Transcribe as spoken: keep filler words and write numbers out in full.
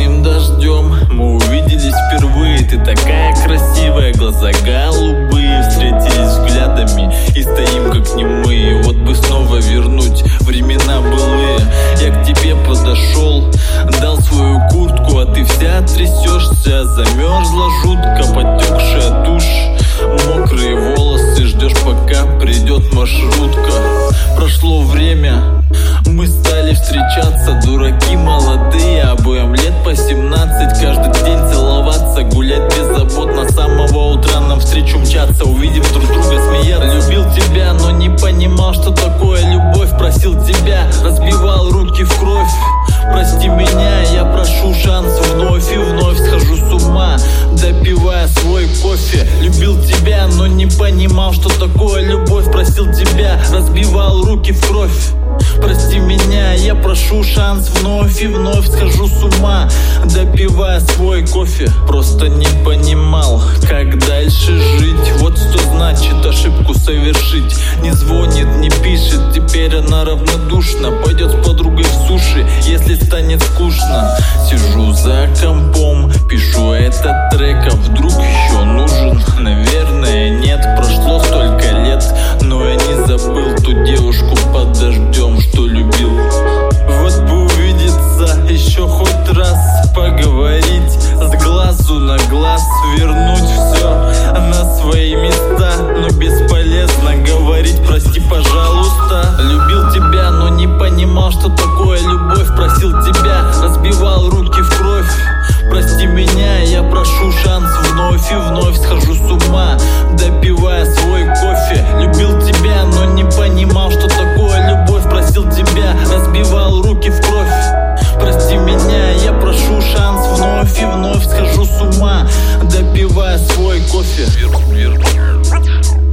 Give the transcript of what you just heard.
летним дождем мы увиделись впервые. Ты такая красивая, глаза голубые, встретились взглядами и стоим как немые. Вот бы снова вернуть времена былые. Я к тебе подошел, дал свою куртку, а ты вся трясешься. Замерзла жутко, потекшая тушь, мокрые волосы. Ждешь, пока придет маршрутка. Прошло время, мы стали встречаться, дураки молодые, обоим лет по семнадцать. Каждый день целоваться, гулять беззаботно, с самого утра нам встречу мчаться. Увидев друг друга, смеяться. Любил тебя, но не понимал, что такое любовь. Просил тебя, разбивал руки в кровь. Прости меня, я прошу шанс вновь и вновь. Схожу с ума, допивая свой кофе. Любил тебя, но не понимал, что такое любовь. Просил тебя, разбивал руки в кровь. Прости меня, я прошу шанс вновь и вновь. Схожу с ума, допивая свой кофе. Просто не понимал, как дальше жить. Вот что значит ошибку совершить. Не звонит, не пишет, теперь она равнодушна. Пойдет с подругой в суши, если станет скучно. Сижу за компом, пишу этот трек, а вдруг еще нужен? Наверное, нет, прошло столько лет, но я не забыл ту девушку под дождем, что любил. Вот бы увидеться еще хоть раз, поговорить с глазу на глаз, вернуть все на свои места. Но бесполезно говорить прости, пожалуйста. Любил тебя, но не понимал, что такое любовь. Просил тебя, разбивал руки в кровь. Прости меня, я прошу шанс вновь и вновь. Схожу с ума, допивая свой кофе. Любил тебя, но не понимал, что такое любовь. Просил тебя, разбивал руки в кровь. Прости меня, я прошу шанс вновь и вновь. Схожу с ума, допивая свой кофе.